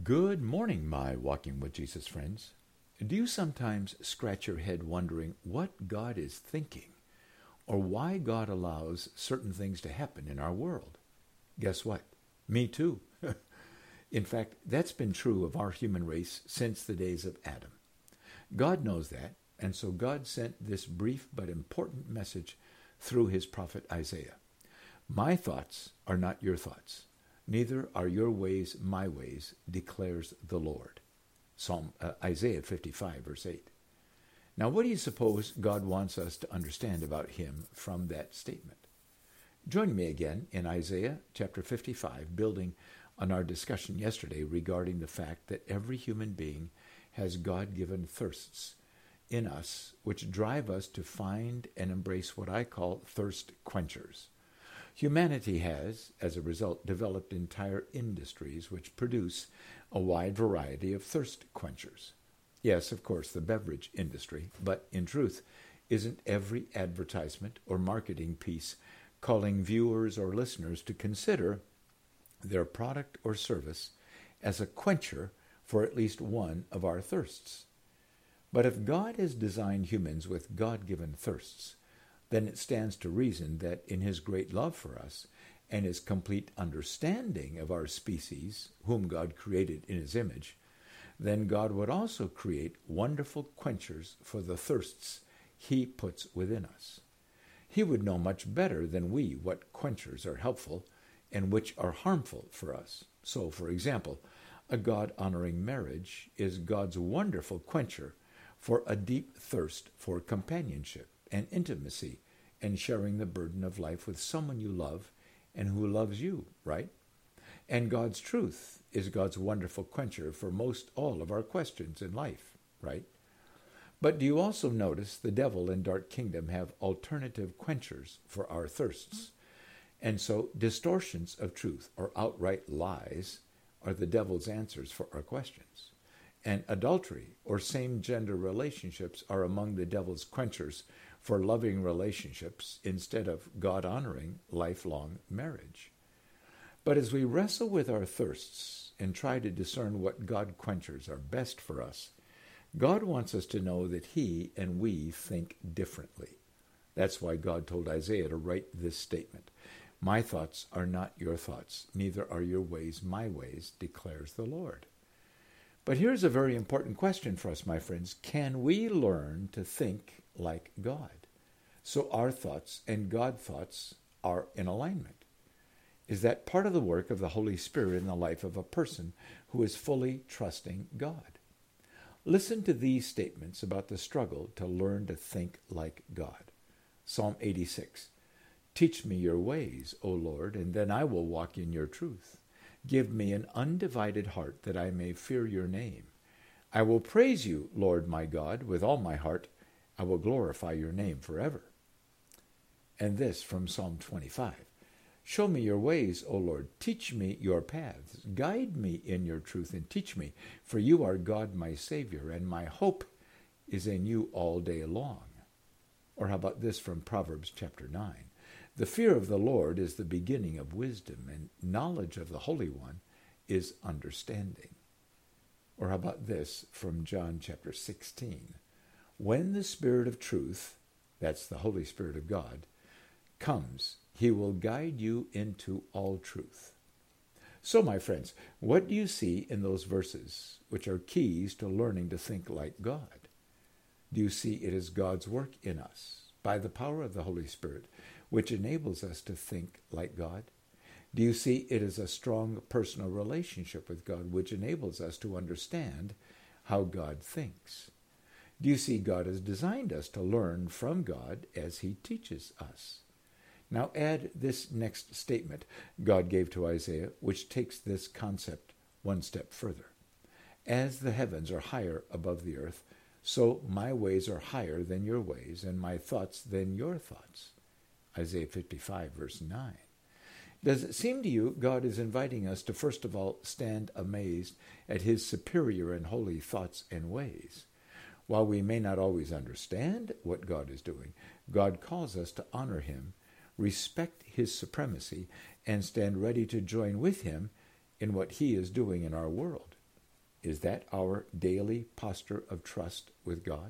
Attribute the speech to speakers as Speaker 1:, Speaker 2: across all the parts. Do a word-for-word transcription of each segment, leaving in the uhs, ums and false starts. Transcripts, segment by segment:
Speaker 1: Good morning, my Walking with Jesus friends. Do you sometimes scratch your head wondering what God is thinking or why God allows certain things to happen in our world? Guess what? Me too. In fact, that's been true of our human race since the days of Adam. God knows that, and so God sent this brief but important message through his prophet Isaiah. My thoughts are not your thoughts. Neither are your ways my ways, declares the Lord. Psalm uh, Isaiah fifty-five, verse eight. Now, what do you suppose God wants us to understand about him from that statement? Join me again in Isaiah chapter fifty-five, building on our discussion yesterday regarding the fact that every human being has God-given thirsts in us, which drive us to find and embrace what I call thirst quenchers. Humanity has, as a result, developed entire industries which produce a wide variety of thirst quenchers. Yes, of course, the beverage industry, but in truth, isn't every advertisement or marketing piece calling viewers or listeners to consider their product or service as a quencher for at least one of our thirsts? But if God has designed humans with God-given thirsts, then it stands to reason that in his great love for us and his complete understanding of our species, whom God created in his image, then God would also create wonderful quenchers for the thirsts he puts within us. He would know much better than we what quenchers are helpful and which are harmful for us. So, for example, a God-honoring marriage is God's wonderful quencher for a deep thirst for companionship and intimacy and sharing the burden of life with someone you love and who loves you, right? And God's truth is God's wonderful quencher for most all of our questions in life, right? But do you also notice the devil and dark kingdom have alternative quenchers for our thirsts? And so distortions of truth or outright lies are the devil's answers for our questions. And adultery or same-gender relationships are among the devil's quenchers for loving relationships instead of God-honoring lifelong marriage. But as we wrestle with our thirsts and try to discern what God quenchers are best for us, God wants us to know that he and we think differently. That's why God told Isaiah to write this statement. My thoughts are not your thoughts, neither are your ways my ways, declares the Lord. But here's a very important question for us, my friends. Can we learn to think like God, so our thoughts and God thoughts are in alignment? Is that part of the work of the Holy Spirit in the life of a person who is fully trusting God? Listen to these statements about the struggle to learn to think like God. Psalm eighty-six. Teach me your ways, O Lord, and then I will walk in your truth. Give me an undivided heart that I may fear your name. I will praise you, Lord my God, with all my heart. I will glorify your name forever. And this from Psalm twenty-five. Show me your ways, O Lord. Teach me your paths. Guide me in your truth and teach me, for you are God my Savior, and my hope is in you all day long. Or how about this from Proverbs chapter nine? The fear of the Lord is the beginning of wisdom, and knowledge of the Holy One is understanding. Or how about this from John chapter sixteen? When the Spirit of truth, that's the Holy Spirit of God, comes, he will guide you into all truth. So, my friends, what do you see in those verses, which are keys to learning to think like God? Do you see it as God's work in us, by the power of the Holy Spirit, which enables us to think like God? Do you see it as a strong personal relationship with God, which enables us to understand how God thinks? Do you see God has designed us to learn from God as he teaches us? Now add this next statement God gave to Isaiah, which takes this concept one step further. As the heavens are higher above the earth, so my ways are higher than your ways, and my thoughts than your thoughts. Isaiah fifty-five, verse nine. Does it seem to you God is inviting us to first of all stand amazed at his superior and holy thoughts and ways? While we may not always understand what God is doing, God calls us to honor him, respect his supremacy, and stand ready to join with him in what he is doing in our world. Is that our daily posture of trust with God?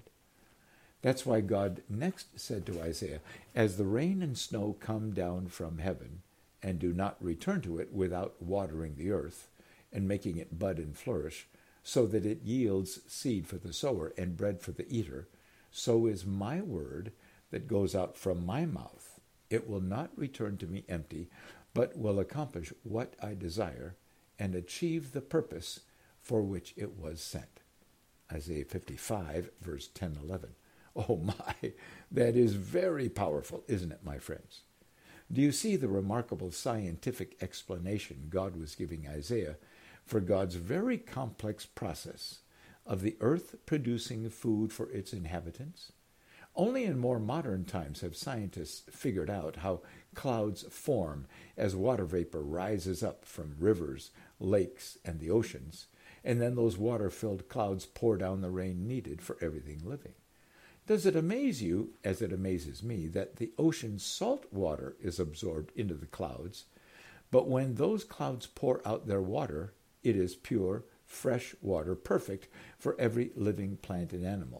Speaker 1: That's why God next said to Isaiah, as the rain and snow come down from heaven and do not return to it without watering the earth and making it bud and flourish, so that it yields seed for the sower and bread for the eater, so is my word that goes out from my mouth. It will not return to me empty, but will accomplish what I desire and achieve the purpose for which it was sent. Isaiah fifty-five, verse ten, eleven. Oh my, that is very powerful, isn't it, my friends? Do you see the remarkable scientific explanation God was giving Isaiah for God's very complex process of the earth producing food for its inhabitants? Only in more modern times have scientists figured out how clouds form as water vapor rises up from rivers, lakes, and the oceans, and then those water-filled clouds pour down the rain needed for everything living. Does it amaze you, as it amazes me, that the ocean's salt water is absorbed into the clouds, but when those clouds pour out their water, it is pure, fresh water, perfect for every living plant and animal?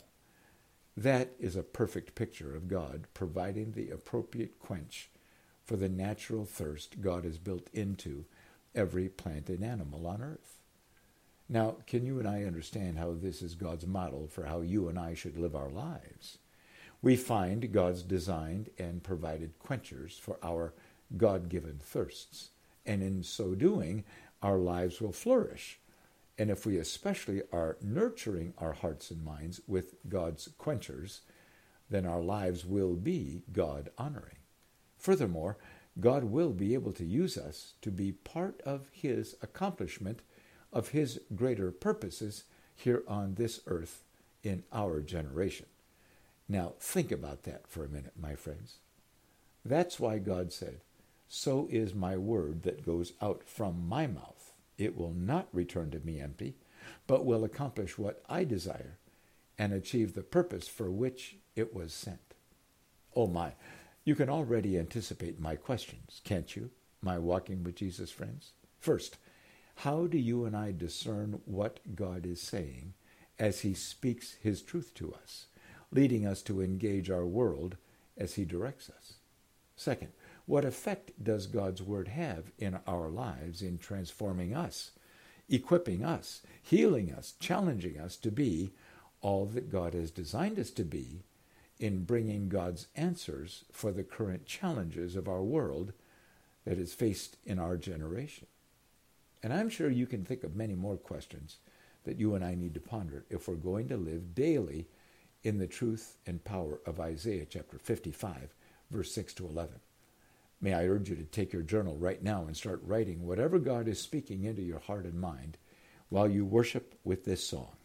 Speaker 1: That is a perfect picture of God providing the appropriate quench for the natural thirst God has built into every plant and animal on earth. Now, can you and I understand how this is God's model for how you and I should live our lives? We find God's designed and provided quenchers for our God-given thirsts, and in so doing, our lives will flourish. And if we especially are nurturing our hearts and minds with God's quenchers, then our lives will be God-honoring. Furthermore, God will be able to use us to be part of his accomplishment of his greater purposes here on this earth in our generation. Now, think about that for a minute, my friends. That's why God said, "So is my word that goes out from my mouth. It will not return to me empty, but will accomplish what I desire and achieve the purpose for which it was sent." Oh my, you can already anticipate my questions, can't you, my Walking with Jesus friends? First, how do you and I discern what God is saying as he speaks his truth to us, leading us to engage our world as he directs us? Second, what effect does God's word have in our lives in transforming us, equipping us, healing us, challenging us to be all that God has designed us to be in bringing God's answers for the current challenges of our world that is faced in our generation? And I'm sure you can think of many more questions that you and I need to ponder if we're going to live daily in the truth and power of Isaiah chapter fifty-five, verse six to eleven. May I urge you to take your journal right now and start writing whatever God is speaking into your heart and mind while you worship with this song.